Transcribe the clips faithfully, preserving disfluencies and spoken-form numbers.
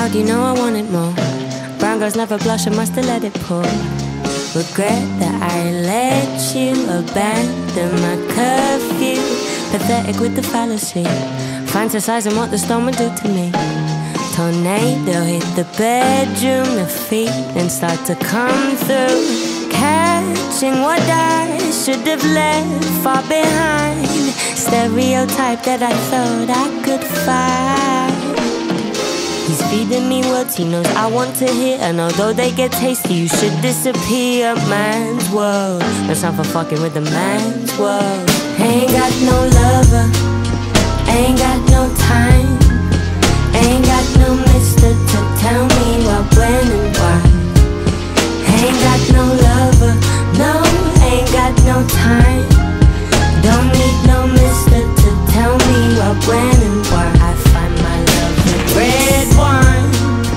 dog, you know I wanted more. Brown girls never blush, I must have let it pour. Regret that I let you abandon my curfew. Pathetic with the fallacy, fantasizing what the storm would do to me. Tornado hit the bedroom, the feet and start to come through. Catching what I should have left far behind. Stereotype that I thought I could find. He's feeding me words he knows I want to hear, and although they get tasty, you should disappear. Man's world, that's not for fucking with the man's world. Ain't got no lover, ain't got no time, ain't got no mister to tell me what, when and why. Ain't got no lover, no, ain't got no time. Don't need no mister to tell me what, when and why. I find my love with red wine,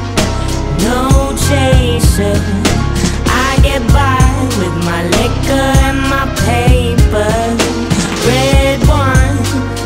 no chaser. I get by with my liquor and my paper. Red wine,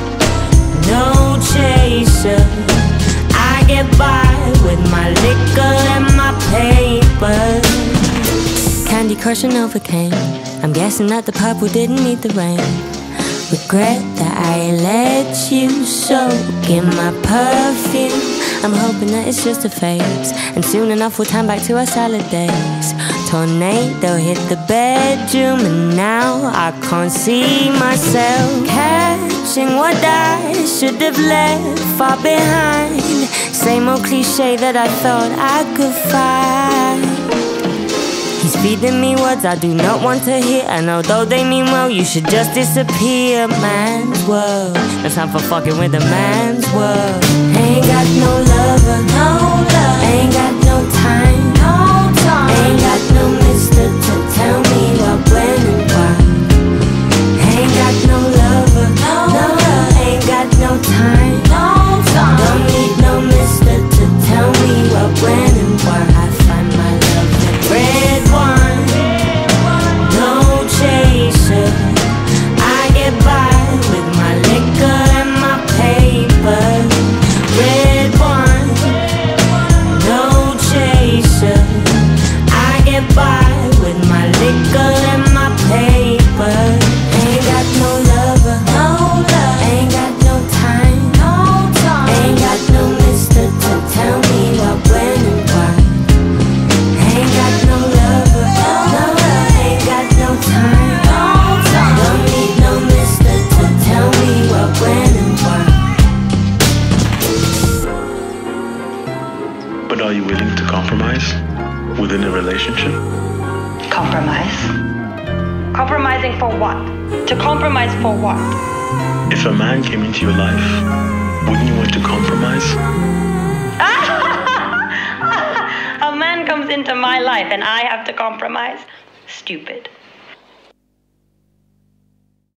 no chaser. I get by with my liquor and my paper. Candy Crush and Novocaine, I'm guessing that the purple didn't need the rain. Regret that I let you soak in my perfume. I'm hoping that it's just a phase, and soon enough we'll turn back to our salad days. Tornado hit the bedroom, and now I can't see myself. Catching what I should have left far behind. Same old cliche that I thought I could find. He's feeding me words I do not want to hear, and although they mean well, you should just disappear. Man's world, that's not for fucking with a man's world. Ain't got no lover, no love. Ain't got no time, no time. Ain't got no mister to tell me what, when and why. Ain't got no lover, no, no love. Ain't got no time, no time. Don't need no mister to tell me what, when and why. I find my love in red wine, no chaser. I get by with my liquor and my paper. Red wine, no chaser. I get by with my liquor and my paper. Ain't got no lover, no love. Ain't got no time, no time. Ain't got no mister to tell me what, when and why. Ain't got no lover, no love. Ain't got no time, no time. Don't need no mister to tell me what, when and why. But are you willing to compromise within a relationship? Compromise? Compromising for what? To compromise for what? If a man came into your life, wouldn't you want to compromise? A man comes into my life and I have to compromise? Stupid.